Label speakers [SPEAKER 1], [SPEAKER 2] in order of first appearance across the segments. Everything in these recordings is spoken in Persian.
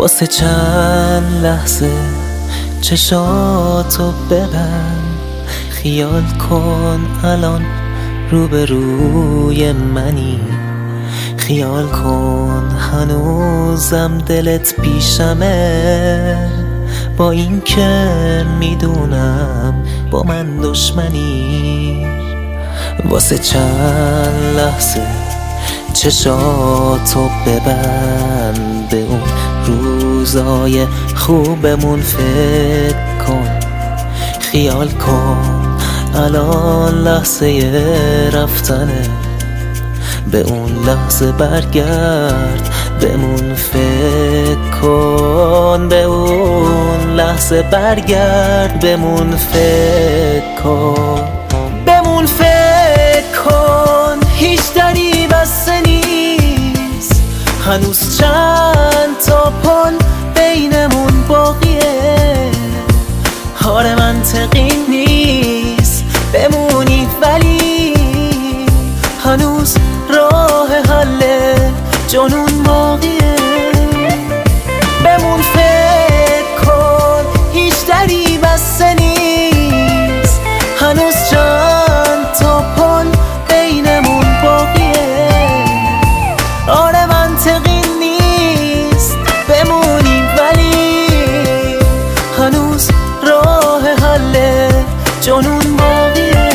[SPEAKER 1] واسه چند لحظه چشاتو ببند، خیال کن الان روبروی منی، خیال کن هنوزم دلت پیشمه، با این که میدونم با من دشمنی. واسه چند لحظه چشاتو ببند، به اون روزای خوبمون فکر کن، خیال کن الان لحظه رفتنه، به اون لحظه برگرد بمون فکر کن، به اون لحظه برگرد بمون فکر کن، بمون فکر کن. هیچ دری بسته نیست، هنوز چند تا پل بینمون باقیه، آره منطقی نیست بمونی ولی هنوز راه حل جنون باقیه. بمون فکر کن، هیچ دری بسته نیست، هنوز چند تا پل بینمون باقیه، آره منطقی نیست بمونی ولی هنوز راه حل جنون باقیه.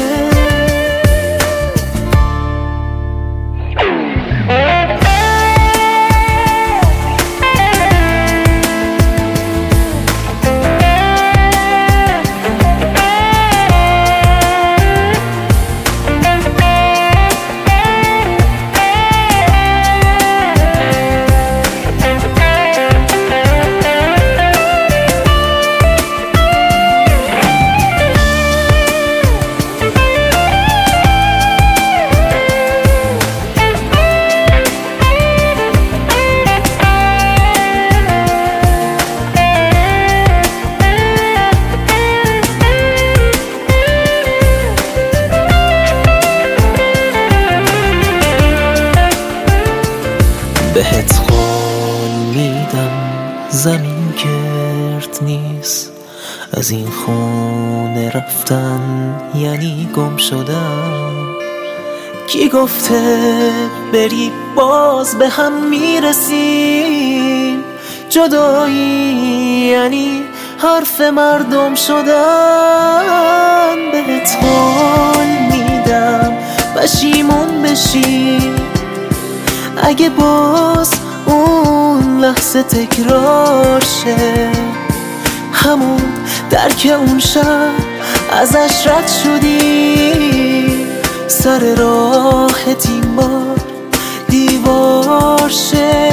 [SPEAKER 1] بهت قول میدم زمین گرد نیست، از این خونه رفتن یعنی گم شدن. کی گفته بری باز به هم میرسیم، جدایی یعنی حرف مردم شدن. بهت قول میدم پشیمون بشی اگه باز اون لحظه تکرار شه، همون درک اون شب ازش رد شدی، سر راهت این بار دیوار شه.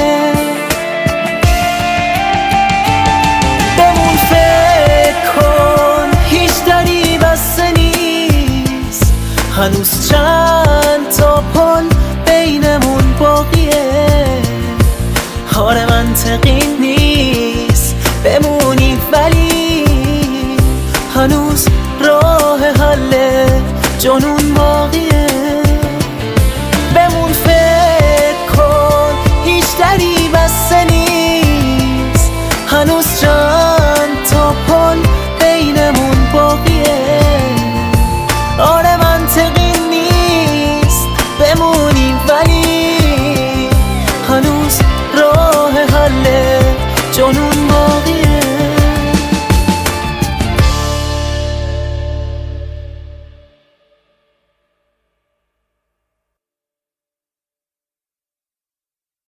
[SPEAKER 1] بمون فکر کن، هیچ دری بسته نیست، هنوز چند تا پل بینمون باقیه، آره منطقی نیست بمونی ولی هنوز راه حل جنون باقیه. بمون فکر کن، هیچ دری بسته نیست، هنوز